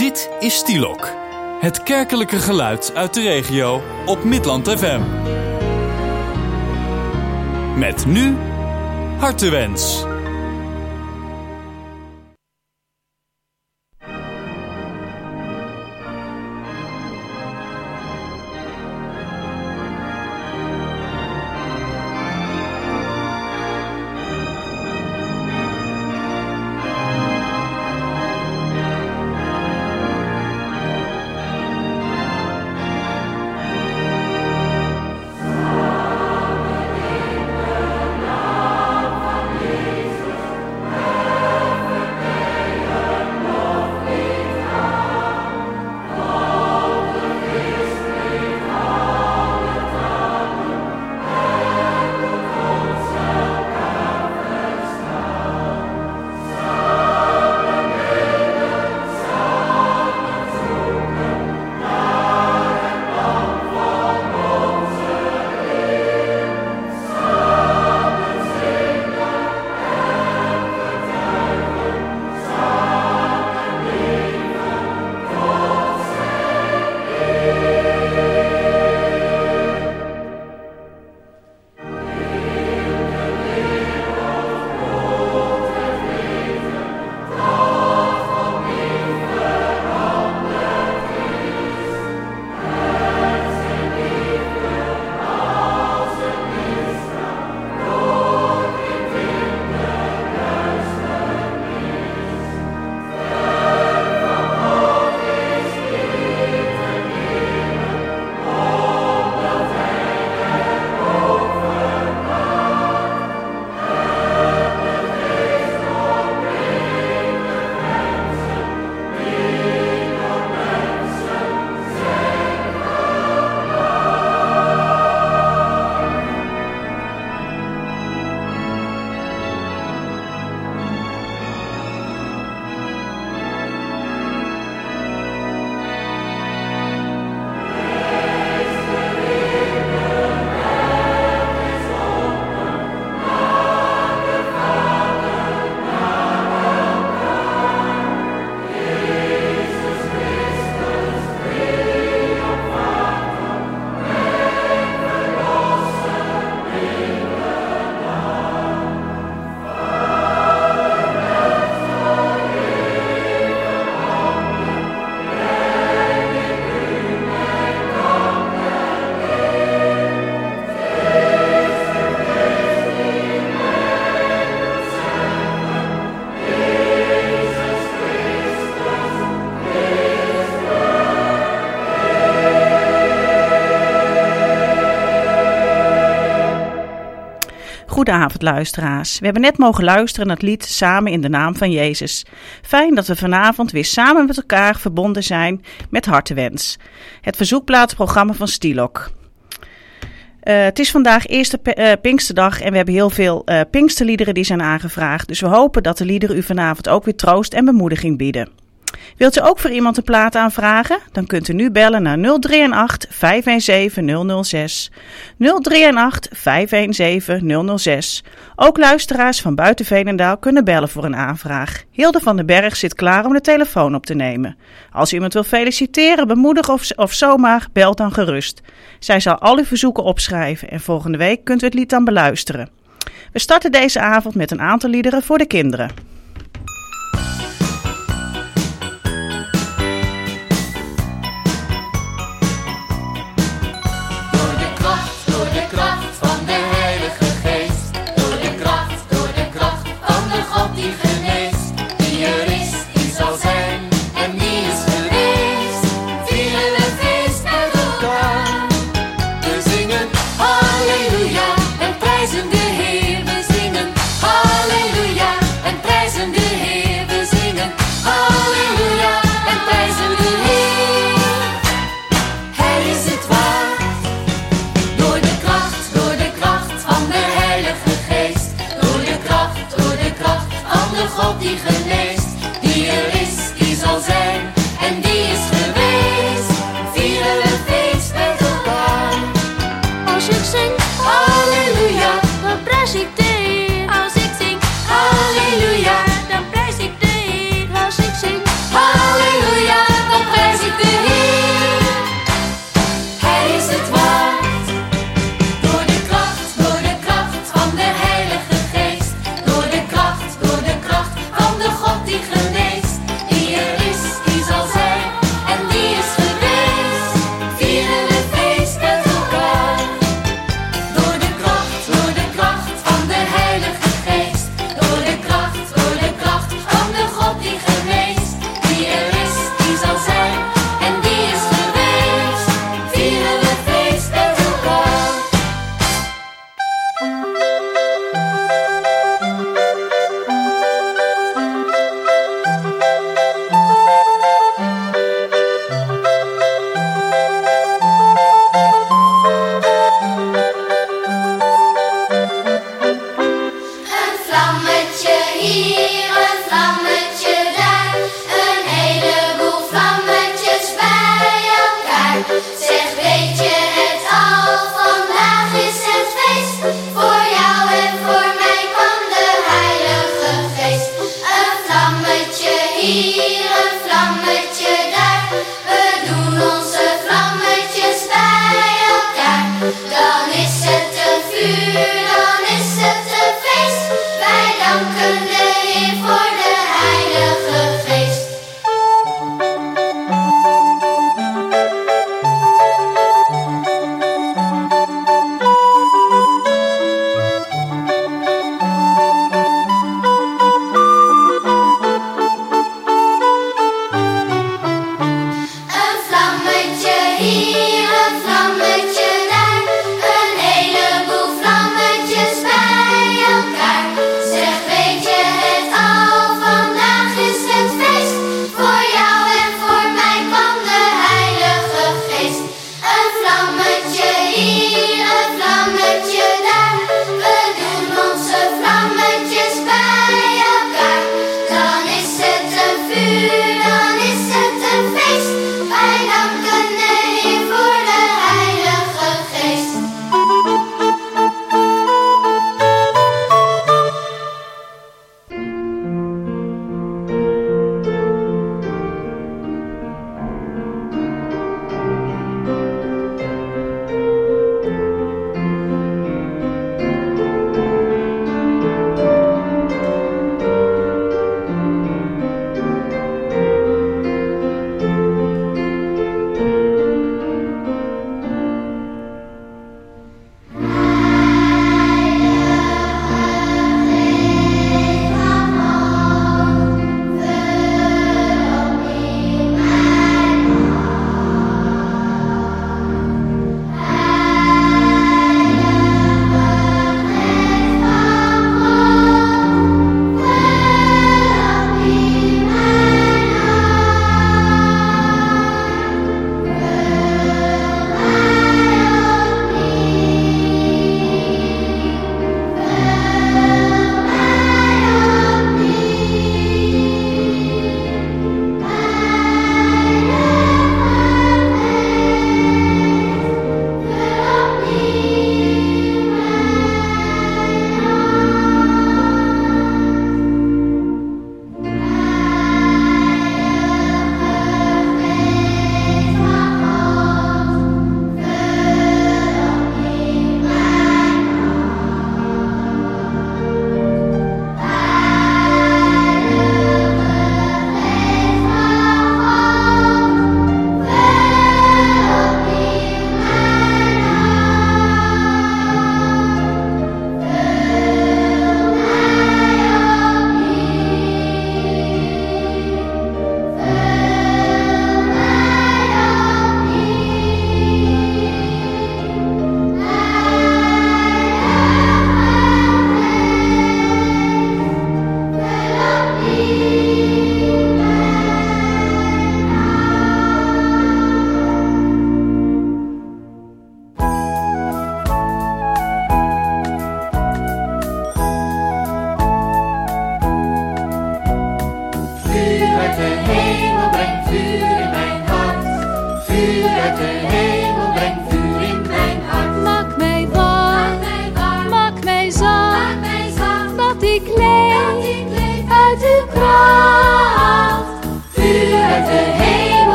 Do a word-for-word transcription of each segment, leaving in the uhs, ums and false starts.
Dit is Stielok, het kerkelijke geluid uit de regio op Midland F M. Met nu Hartewens. Goedenavond luisteraars. We hebben net mogen luisteren naar het lied Samen in de naam van Jezus. Fijn dat we vanavond weer samen met elkaar verbonden zijn met Hartewens. Het verzoekplaatsprogramma van Stielok. Uh, het is vandaag eerste uh, Pinksterdag en we hebben heel veel uh, Pinksterliederen die zijn aangevraagd. Dus we hopen dat de liederen u vanavond ook weer troost en bemoediging bieden. Wilt u ook voor iemand een plaat aanvragen? Dan kunt u nu bellen naar nul drie acht vijf een zeven nul nul zes. nul drie acht vijf een zeven nul nul zes. Ook luisteraars van buiten Veenendaal kunnen bellen voor een aanvraag. Hilde van den Berg zit klaar om de telefoon op te nemen. Als u iemand wil feliciteren, bemoedigen of, of zomaar, belt dan gerust. Zij zal al uw verzoeken opschrijven en volgende week kunt u het lied dan beluisteren. We starten deze avond met een aantal liederen voor de kinderen. Halleluja, en prijzen de Heer, we zingen. Halleluja, en prijzen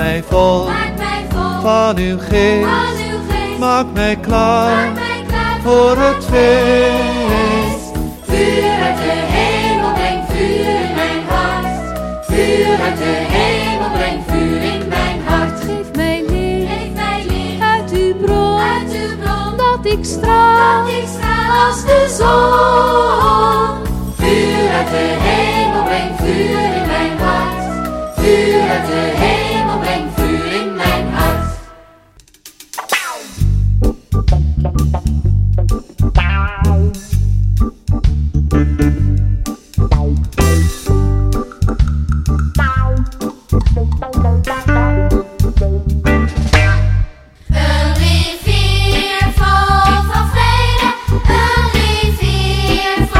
mij vol, maak mij vol van uw geest, van uw geest. maak mij klaar, Maak mij klaar voor het feest. Vuur uit de hemel, breng vuur in mijn hart. Vuur uit de hemel, breng vuur in mijn hart. Geef mij licht, Geef mij licht uit uw bron, uit uw bron, dat ik straal, dat ik straal als de zon. Vuur uit de hemel, breng vuur in mijn hart. Vuur uit de hemel, breng vuur in mijn hart. Een rivier vol van vrede, een rivier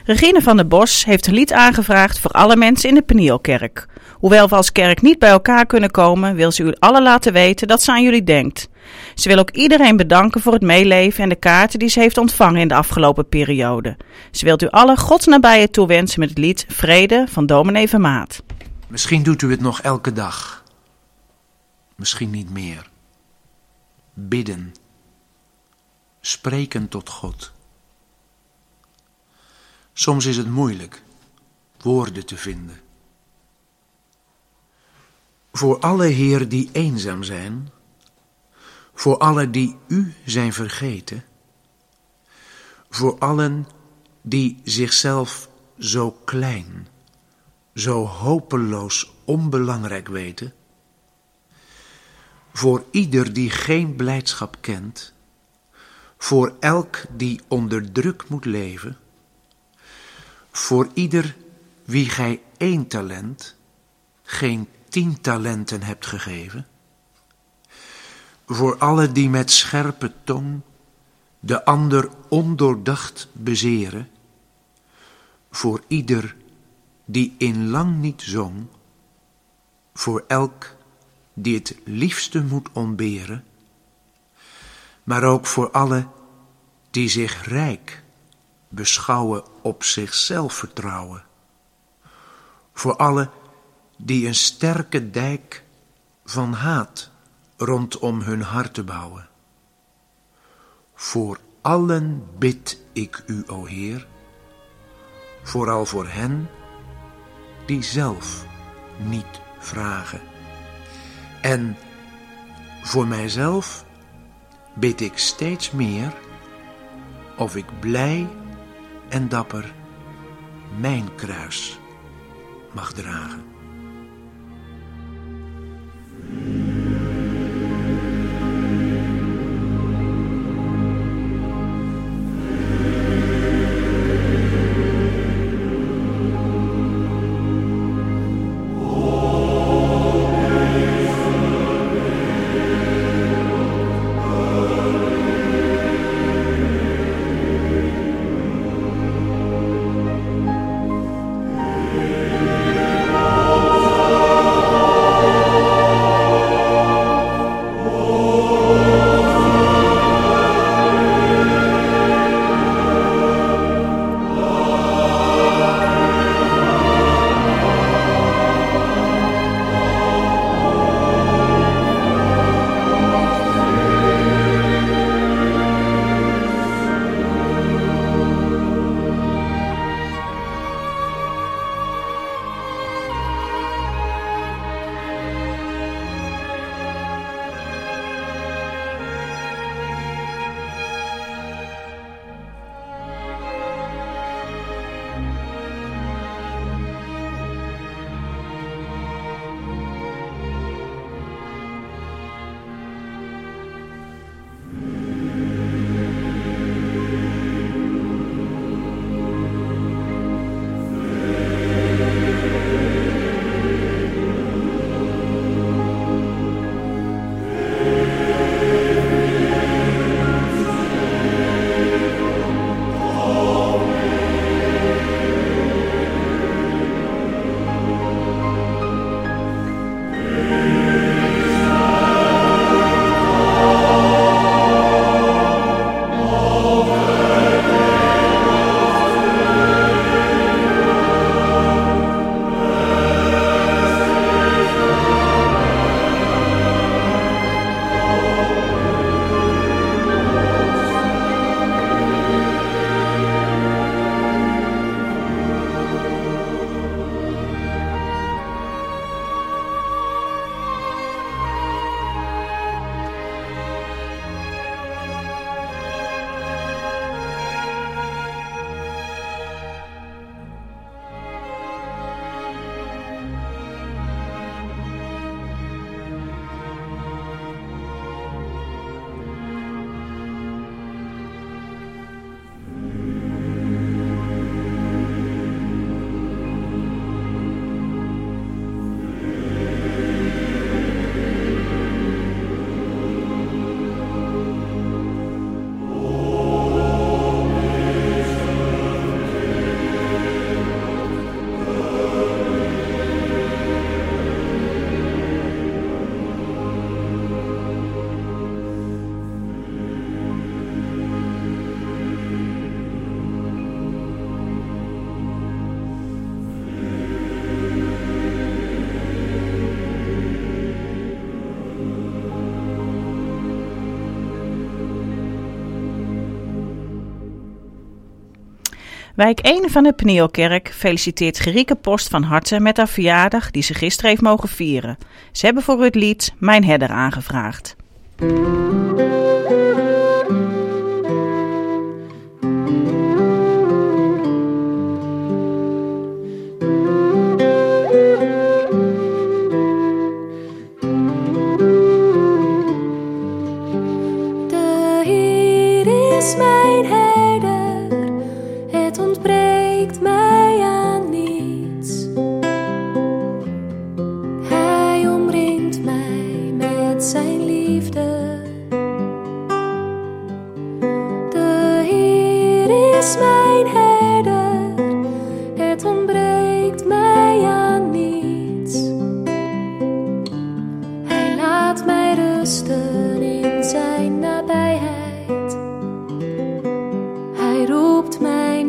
Regine van der Bos heeft een lied aangevraagd voor alle mensen in de Penielkerk. Hoewel we als kerk niet bij elkaar kunnen komen, wil ze u allen laten weten dat ze aan jullie denkt. Ze wil ook iedereen bedanken voor het meeleven en de kaarten die ze heeft ontvangen in de afgelopen periode. Ze wilt u allen Gods nabije toewensen met het lied Vrede van dominee Vermaat. Misschien doet u het nog elke dag. Misschien niet meer. Bidden. Spreken tot God. Soms is het moeilijk woorden te vinden. Voor alle, Heer, die eenzaam zijn, voor alle die u zijn vergeten, voor allen die zichzelf zo klein, zo hopeloos onbelangrijk weten, voor ieder die geen blijdschap kent, voor elk die onder druk moet leven, voor ieder wie gij één talent, geen tien talenten hebt gegeven, voor alle die met scherpe tong de ander ondoordacht bezeren, voor ieder die in lang niet zong, voor elk die het liefste moet ontberen, maar ook voor alle die zich rijk beschouwen op zichzelf vertrouwen, voor alle die een sterke dijk van haat rondom hun harten bouwen. Voor allen bid ik u, o Heer, vooral voor hen die zelf niet vragen. En voor mijzelf bid ik steeds meer of ik blij en dapper mijn kruis mag dragen. O Wijk één van de Penielkerk feliciteert Gerieke Post van harte met haar verjaardag die ze gisteren heeft mogen vieren. Ze hebben voor u het lied Mijn Herder aangevraagd. De Heer is mijn herder, het ontbreekt mij aan niets. Hij omringt mij met zijn liefde. De Heer is mijn herder, het ontbreekt mij aan niets. Hij laat mij rusten in zijn nabijheid. Hij roept mij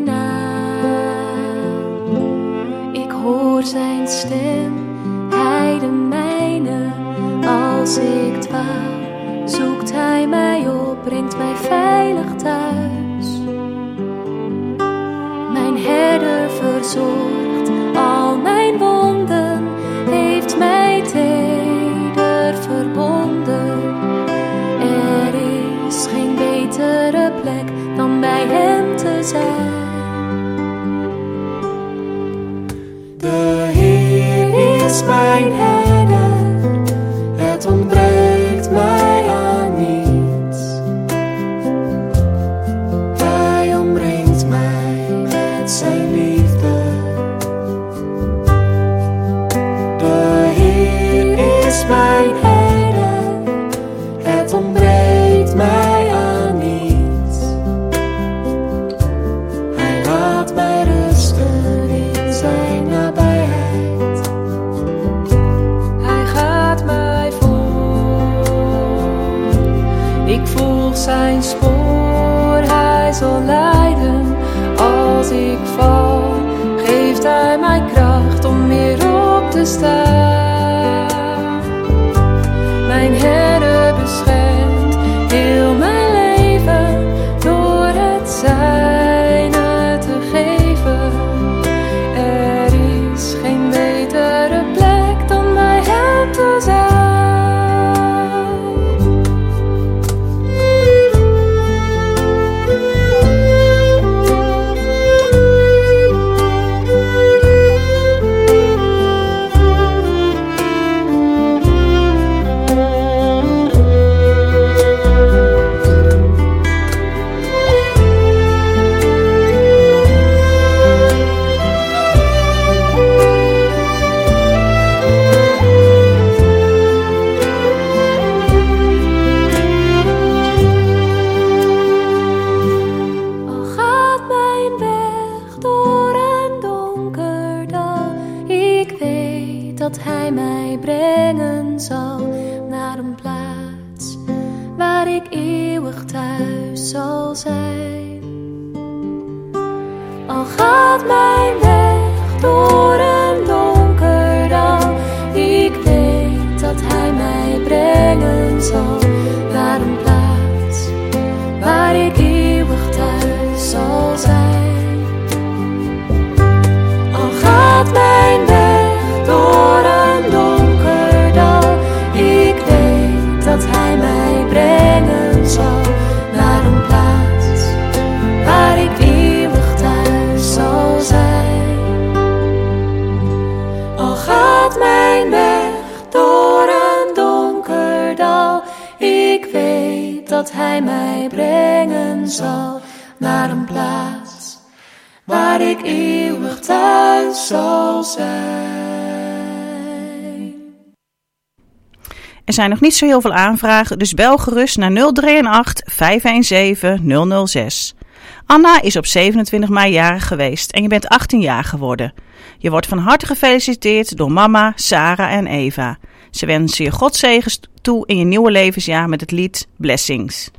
naam. Ik hoor zijn stem, hij de mijne. Als ik dwaal, zoekt hij mij op, brengt mij veilig thuis. Mijn herder verzorgt al mijn wonden, heeft mij teder verbonden. Er is geen betere plek dan bij hem te zijn. De Heer is mijn herder, het ontbreekt mij aan niets. Hij omringt mij met zijn liefde. De Heer is mijn herder, het ontbreekt mij aan niets. Hij laat mij rusten in zijn nabijheid. Hij gaat mij voor. Ik volg zijn spoor, hij zal leiden. Als ik val, geeft hij mij kracht om weer op te staan. Mijn herder beschermt heel mijn leven door het zijne te geven. Er is geen betere plek dan bij hem te zijn. Al gaat mijn weg door een donker dal, ik weet dat hij mij brengen zal naar een plaats waar ik eeuwig thuis zal zijn. Al gaat mijn weg door een donker dal, ik weet dat hij mij brengen zal naar een plaats waar ik eeuwig thuis zal zijn. Al gaat mijn weg door een donker dal, ik weet dat hij mij brengen zal naar een plaats waar ik eeuwig thuis zal zijn. Al gaat mijn weg door een donker dal, ik weet dat hij mij brengen zal naar een plaats waar ik eeuwig thuis zal zijn. Er zijn nog niet zo heel veel aanvragen, dus bel gerust naar nul drie acht vijf een zeven nul nul zes. Anna is op zevenentwintig mei jarig geweest en je bent achttien jaar geworden. Je wordt van harte gefeliciteerd door mama, Sarah en Eva. Ze wensen je Godszegens toe in je nieuwe levensjaar met het lied Blessings.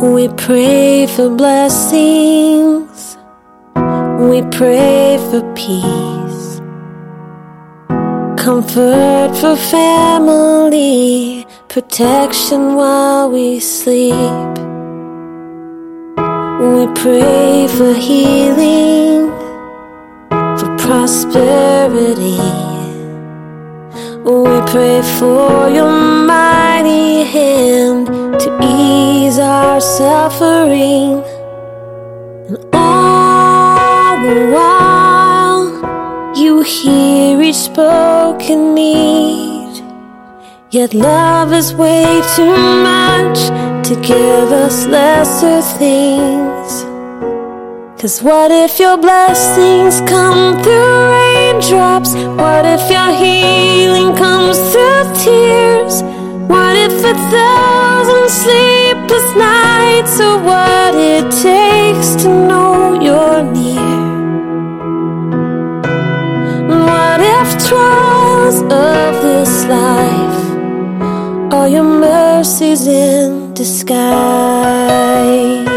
We pray for blessings, we pray for peace, comfort for family, protection while we sleep. We pray for healing, for prosperity. We pray for your mighty hand to ease our suffering. And all the while you hear each spoken need. Yet love is way too much to give us lesser things. 'Cause what if your blessings come through raindrops? What if your healing comes through tears? What if a thousand sleepless nights are what it takes to know you're near? What if trials of this life are your mercies in disguise?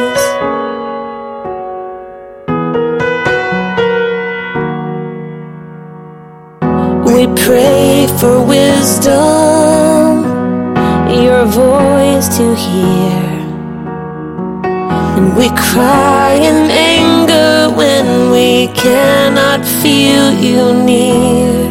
We pray for wisdom, your voice to hear. And we cry in anger when we cannot feel you near.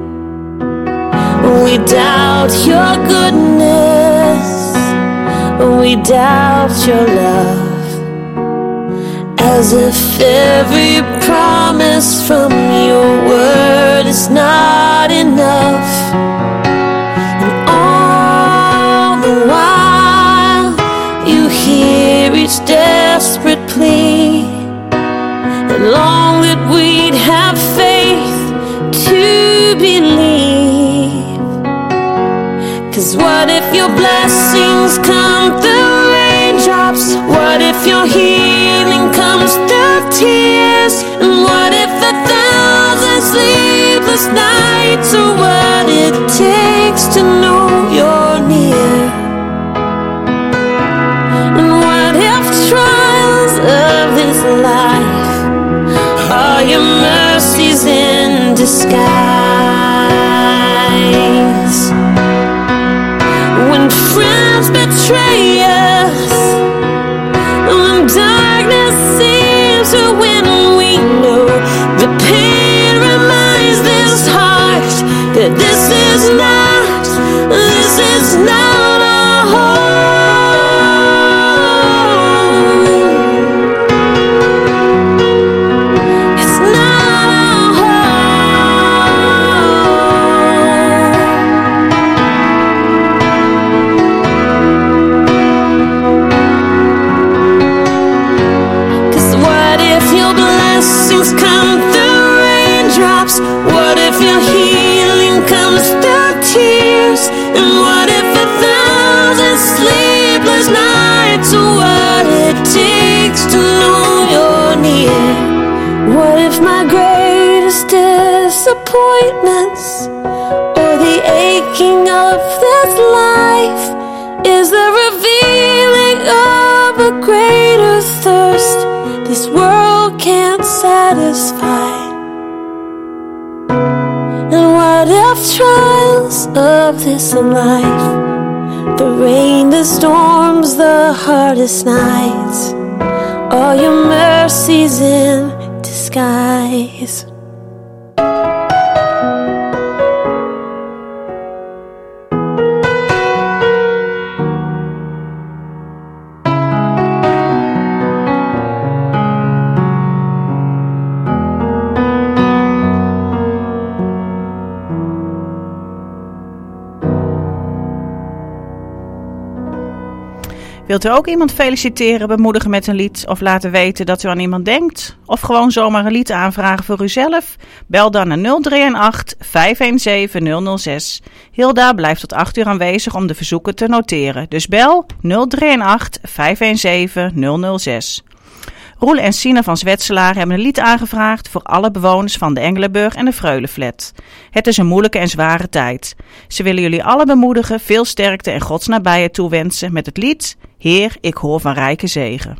We doubt your goodness, we doubt your love, as if every promise from your word is not enough. And all the while you hear each desperate plea, and long that we'd have faith to believe. 'Cause what if your blessings come through raindrops? What if your healing comes through tears? And what if a thousand sleepless nights are what it takes to know you're near? And what if trials of this life are your mercies in disguise? When friends betray us, when darkness seems to win, we know the pain reminds this heart that this is not, this is not our home. It's not our home. 'Cause what if your blessings come through raindrops? What if your healing comes through tears? And what if a thousand sleepless nights are what it takes to know you're near? What if my greatest disappointments or the aching of this life is the revealing of a greater thirst this world can't satisfy? And what if trials of this life, the rain, the storms, the hardest nights, are your mercies in disguise? Wilt u ook iemand feliciteren, bemoedigen met een lied of laten weten dat u aan iemand denkt? Of gewoon zomaar een lied aanvragen voor uzelf? Bel dan naar nul drie acht, vijf een zeven, nul nul zes. Hilda blijft tot acht uur aanwezig om de verzoeken te noteren. Dus bel nul drie acht, vijf een zeven, nul nul zes. Roel en Sina van Zwetselaar hebben een lied aangevraagd voor alle bewoners van de Engelenburg en de Freulenflat. Het is een moeilijke en zware tijd. Ze willen jullie alle bemoedigen, veel sterkte en Gods nabijheid toewensen met het lied Heer, ik hoor van rijke zegen.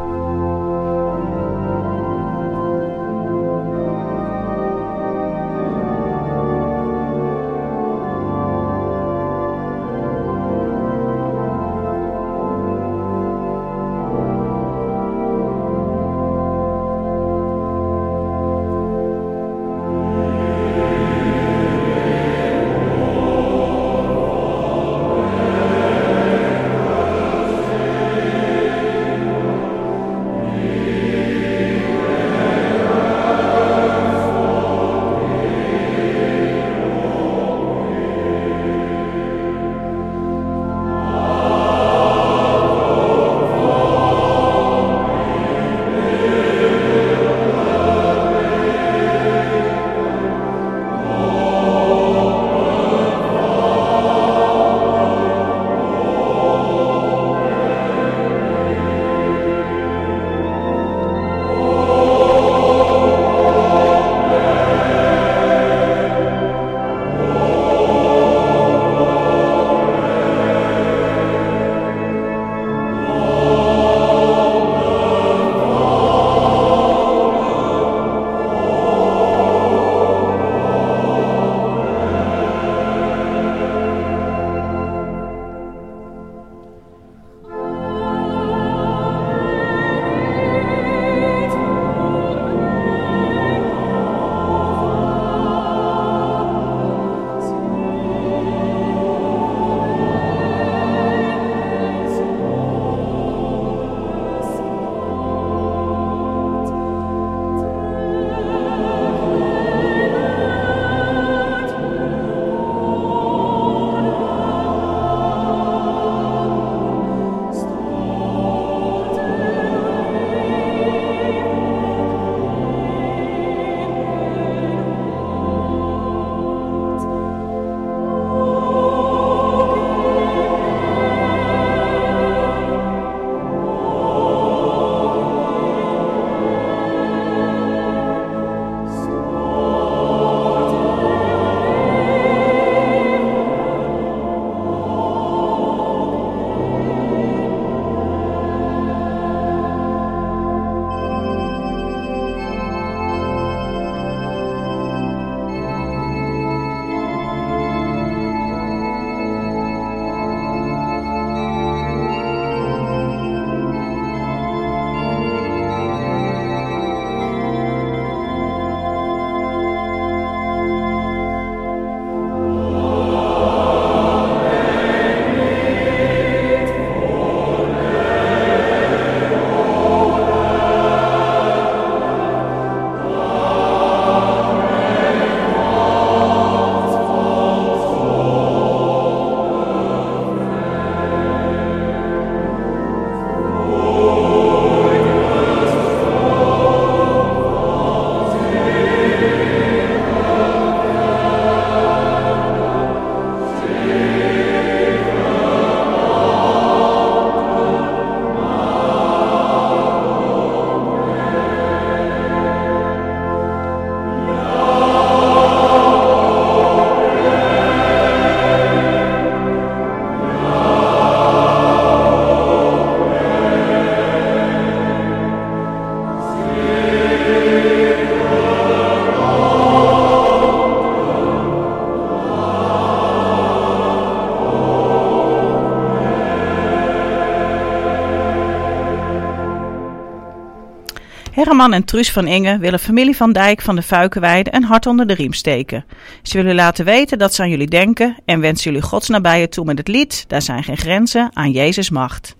Herman en Truus van Inge willen familie Van Dijk van de Fuikenweide een hart onder de riem steken. Ze willen laten weten dat ze aan jullie denken en wensen jullie Gods nabijheid toe met het lied Daar zijn geen grenzen aan Jezus macht.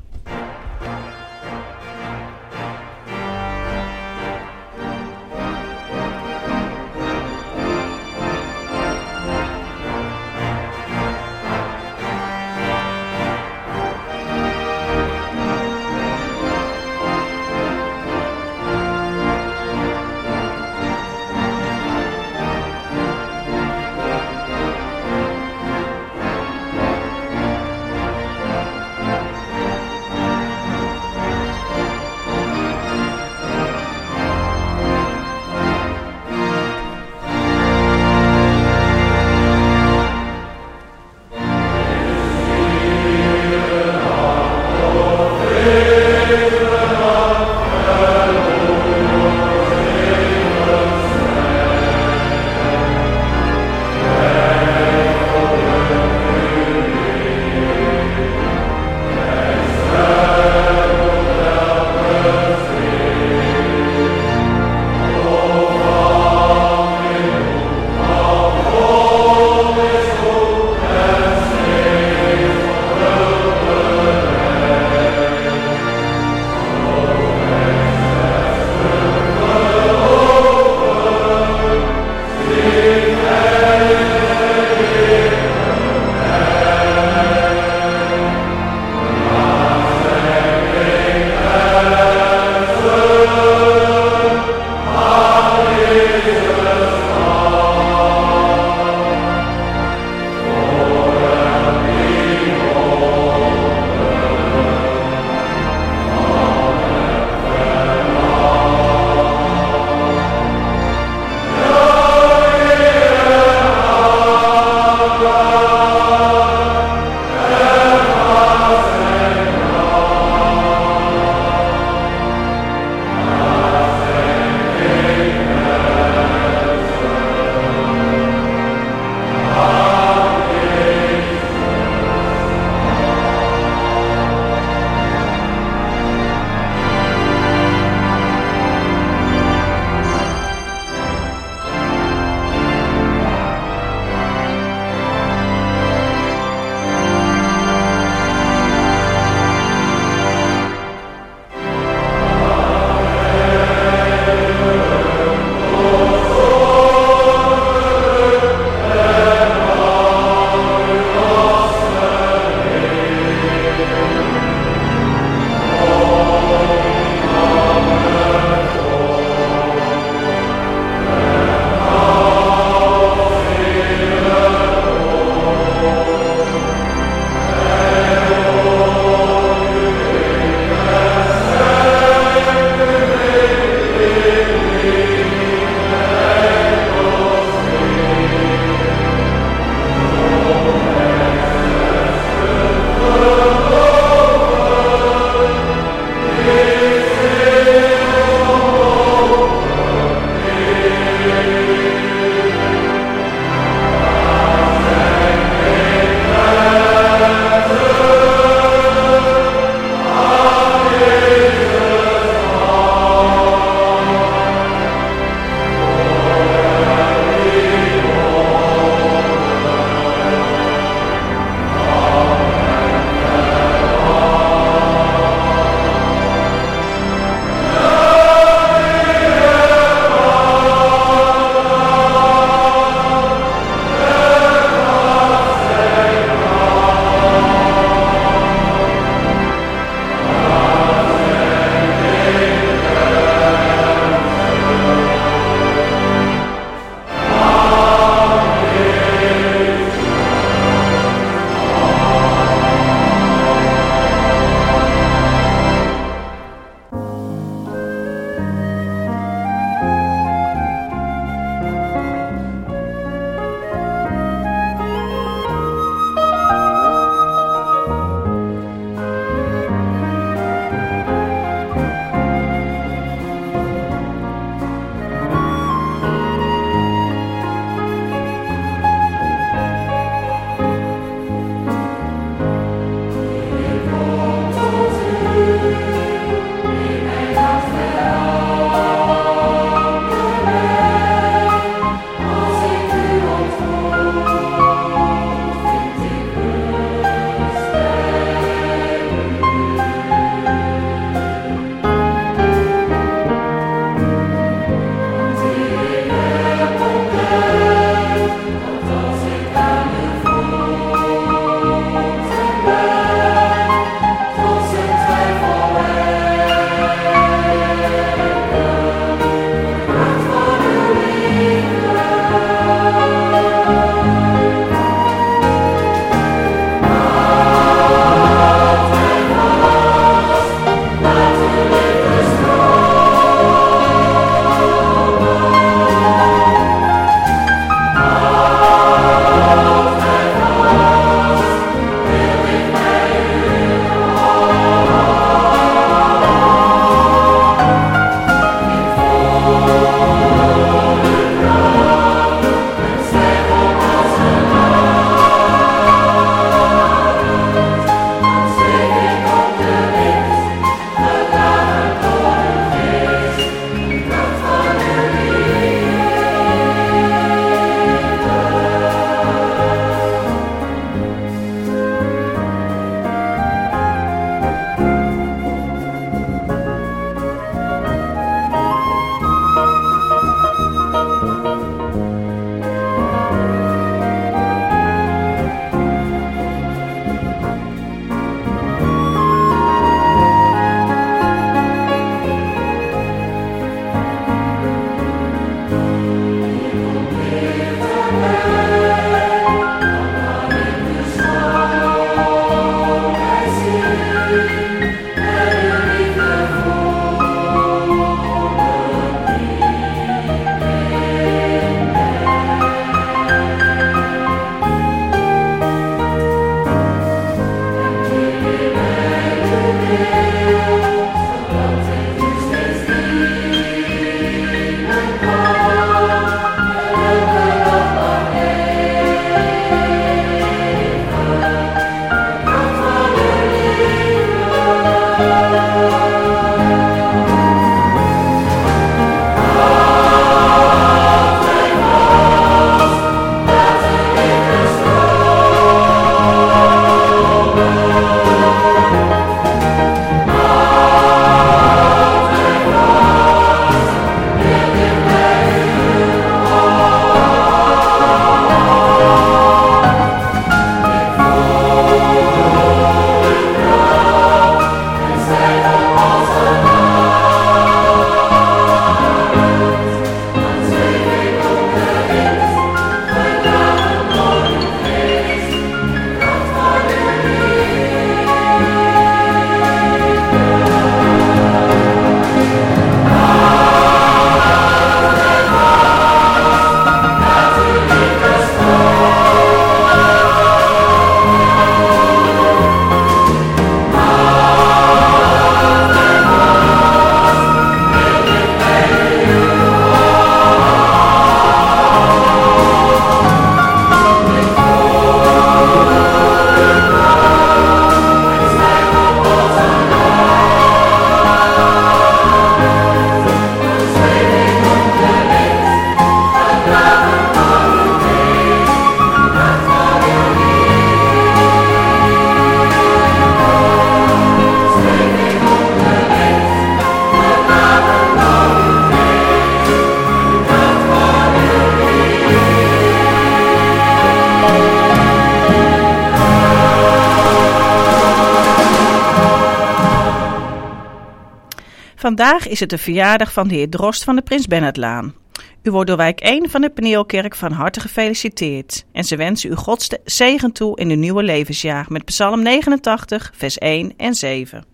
Vandaag is het de verjaardag van de heer Drost van de Prins Bernhardlaan. U wordt door wijk één van de Paneelkerk van harte gefeliciteerd. En ze wensen u Gods zegen toe in uw nieuwe levensjaar met Psalm negenentachtig, vers één en zeven.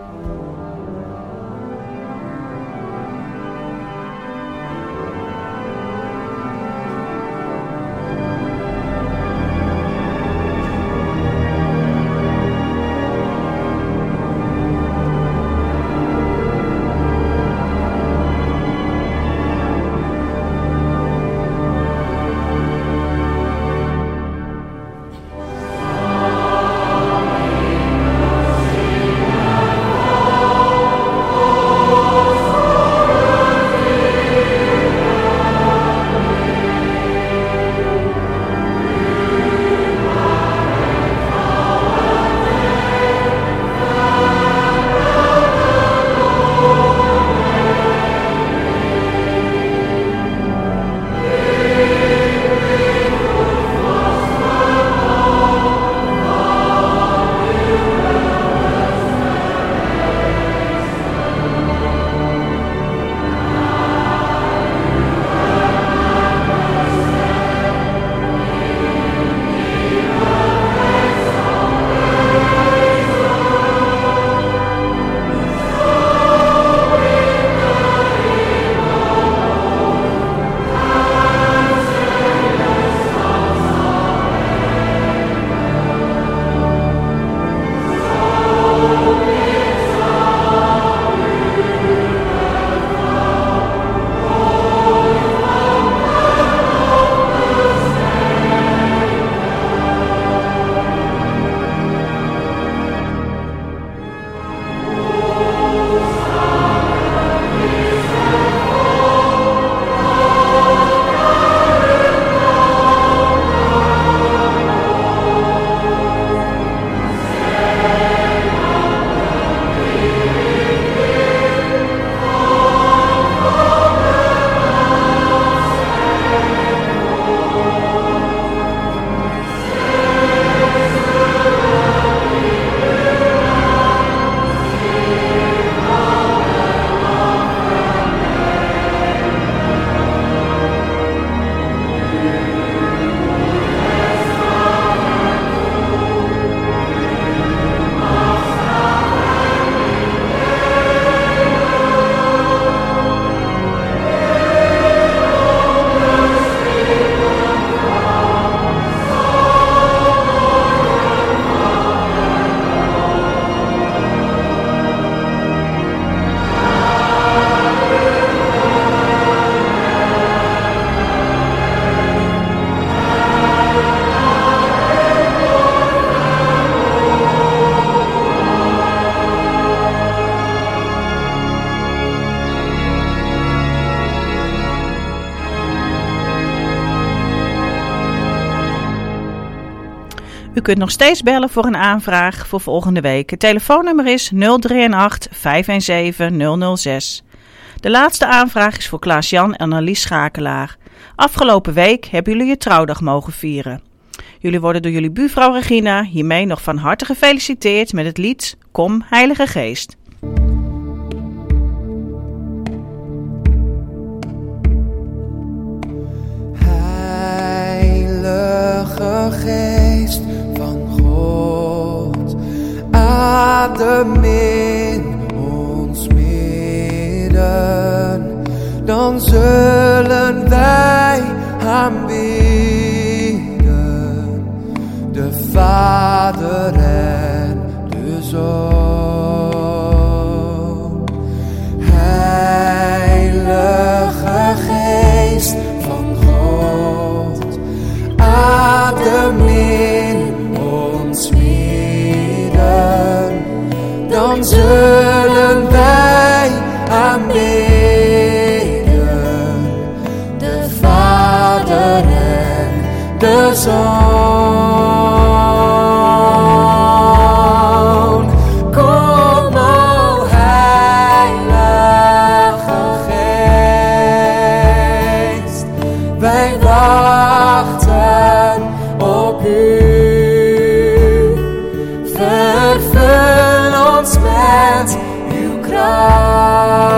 U kunt nog steeds bellen voor een aanvraag voor volgende week. Het telefoonnummer is nul drie acht, vijf een zeven, nul nul zes. De laatste aanvraag is voor Klaas-Jan en Annelies Schakelaar. Afgelopen week hebben jullie je trouwdag mogen vieren. Jullie worden door jullie buurvrouw Regina hiermee nog van harte gefeliciteerd met het lied Kom Heilige Geest. Heilige Geest van God, adem in ons midden, dan zullen wij aanbidden, de Vader en de Zoon. Heilige Geest van God, adem in ons midden, dan zullen wij aanbidden, de Vader en de Zoon. Kom, o Heilige Geest, wij wachten op u. Vervul ons met uw kracht.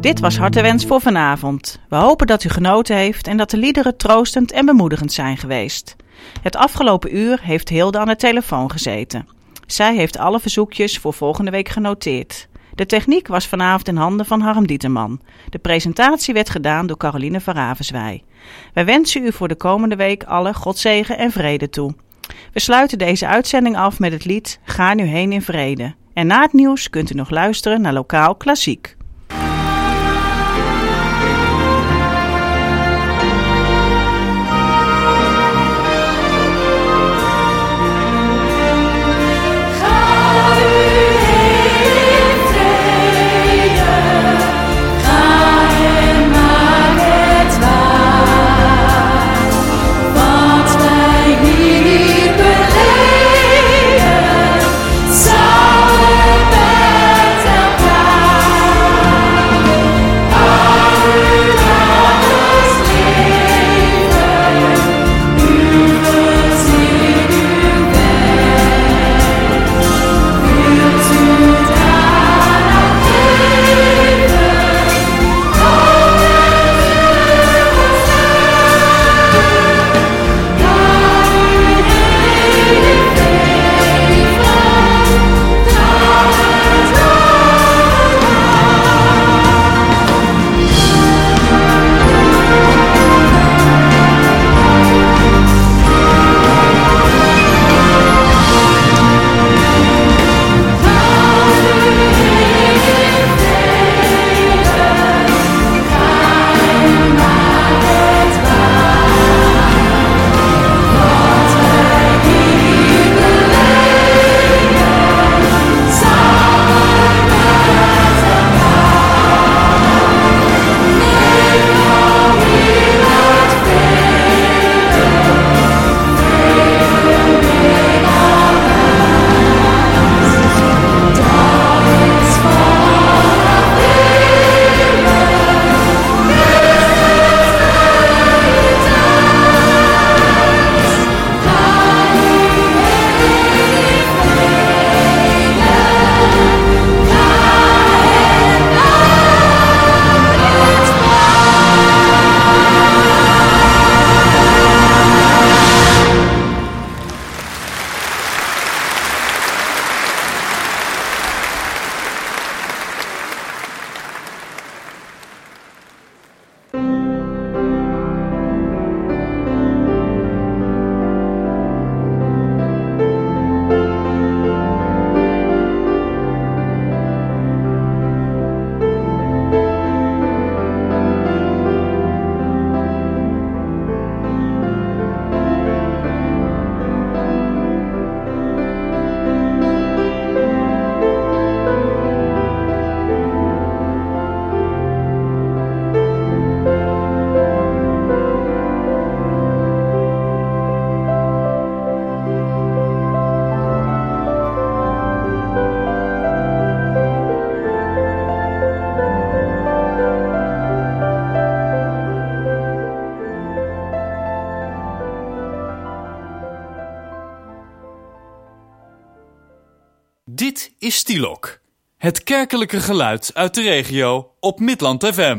Dit was Hartewens voor vanavond. We hopen dat u genoten heeft en dat de liederen troostend en bemoedigend zijn geweest. Het afgelopen uur heeft Hilde aan de telefoon gezeten. Zij heeft alle verzoekjes voor volgende week genoteerd. De techniek was vanavond in handen van Harm Dieterman. De presentatie werd gedaan door Caroline van Ravenswij. Wij wensen u voor de komende week alle Godzegen en vrede toe. We sluiten deze uitzending af met het lied Ga nu heen in vrede. En na het nieuws kunt u nog luisteren naar Lokaal Klassiek. Dit is Stilok, het kerkelijke geluid uit de regio op Midland F M.